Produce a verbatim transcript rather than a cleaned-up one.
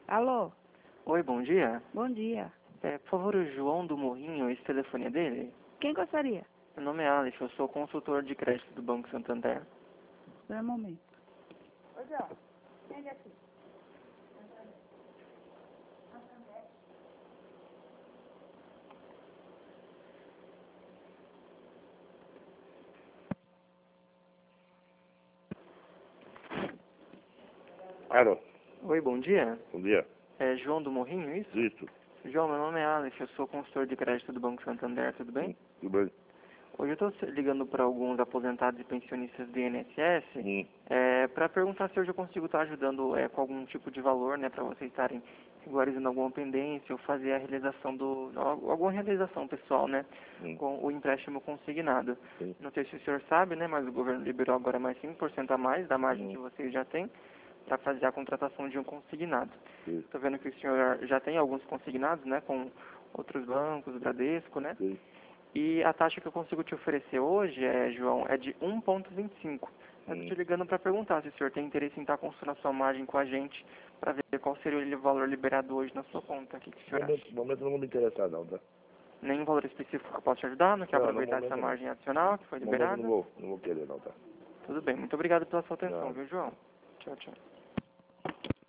Alô, Oi, bom dia. bom dia. É, por favor, o João do Morrinho, esse telefone é dele? Quem gostaria? Meu nome é Alex, eu sou consultor de crédito do Banco Santander. Espera um momento. Ô, João, vem aqui. Alô, Oi, bom dia. bom dia. É João do Morrinho, isso? Isso. João, meu nome é Alex, eu sou consultor de crédito do Banco Santander, tudo bem? Hum, Tudo bem? Hoje eu estou ligando para alguns aposentados e pensionistas do I N S S Hum, é, para perguntar se hoje eu consigo estar ajudando é, com algum tipo de valor, né, para vocês estarem regularizando alguma pendência ou fazer a realização do, alguma realização pessoal, né, hum, com o empréstimo consignado. sim. Não sei se o senhor sabe, né, mas o governo liberou agora mais cinco por cento a mais da margem Hum, que vocês já têm para fazer a contratação de um consignado. sim, Estou vendo que o senhor já tem alguns consignados, né, com outros bancos, Bradesco, né? sim. E a taxa que eu consigo te oferecer hoje, é, João, é de um vírgula vinte e cinco. Eu estou Hum. te ligando para perguntar se o senhor tem interesse em estar construindo a sua margem com a gente para ver qual seria o valor liberado hoje na sua conta. O que, que o No senhor momento, acha? no momento não vou me interessar não, tá? Nenhum valor específico que eu possa te ajudar? Não quer Não, no aproveitar essa momento não. margem adicional que foi No momento não liberada? vou, não vou querer não, tá? Tudo bem. Muito obrigado pela sua atenção, Não. viu, João? Tchau, tchau.